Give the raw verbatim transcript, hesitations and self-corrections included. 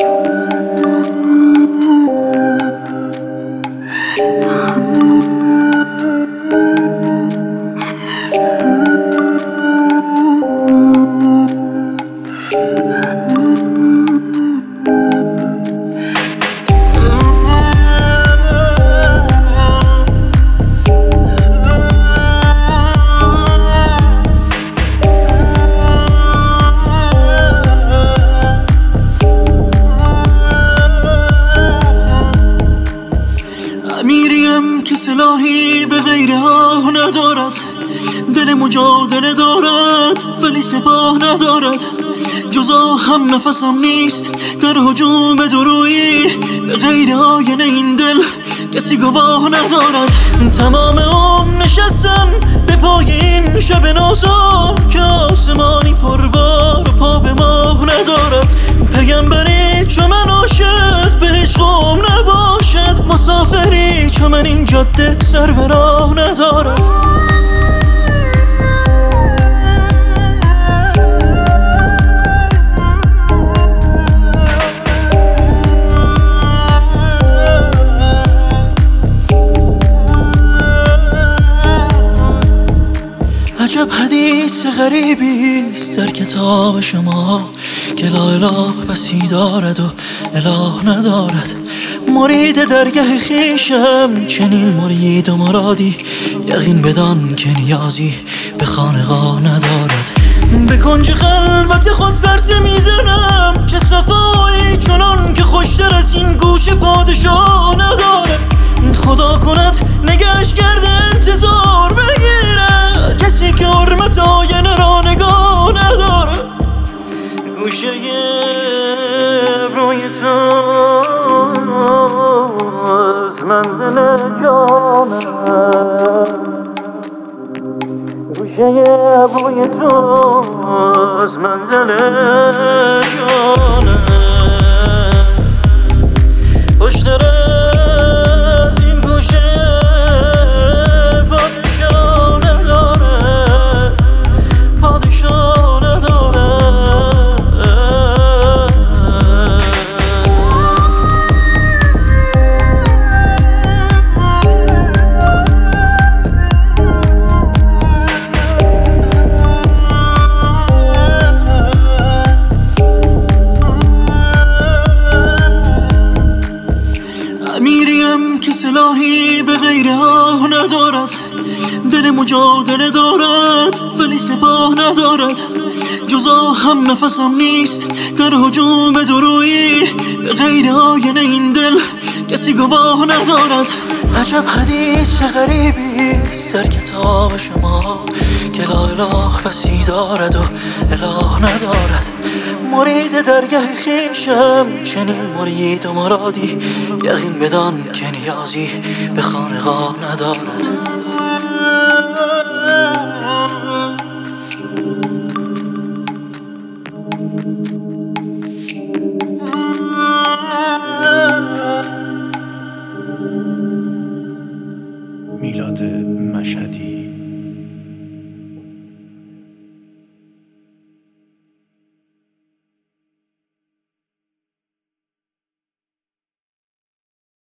میریم که سلاحی به غیر آه ندارد، دل مجادله دارد ولی سپاه ندارد. جزا هم نفسم نیست در هجوم درویی، به غیر آینه این دل کسی گواه ندارد. تمام عمر نشستم به پای این شب نازا که آسمانی پربار و پا به ماه ندارد. پیغمبری چو من عاشق به هیچ قوم نباشد، مسافری چو من این جاده سر به راه ندارد. عجب حدیث غریبی است در کتاب شما که لا اله بسی دارد و اله ندارد. مرید درگه خیشم چنین مرید و مرادی، یقین بدان که نیازی به خانقاه ندارد. به کنج خلوت خود پرسه میزنم چه صفایی چنان که خوشتر از این گوش پادشاه ندارد. خدا کند نگهش کرده انتظار بگیرد کسی که حرمت آینه را نگاه نداره. گوشه روی تو از منزل جانم، گوشه روی تو از منزل جانم. خوشتر میریم که سلاحی به غیر آه ندارد، دل مجادله دارد ولی سپاه ندارد. جزا هم نفسم نیست در هجوم درویی، به غیر آینه این دل کسی گواه ندارد. عجب حدیث غریبی است در کتاب شما که لا اله بسی دارد و اله ندارد. مرید درگه خیشم چنین مرید و مرادی، یقین بدان که نیازی به خانقاه ندارد. میلاد مشهدی.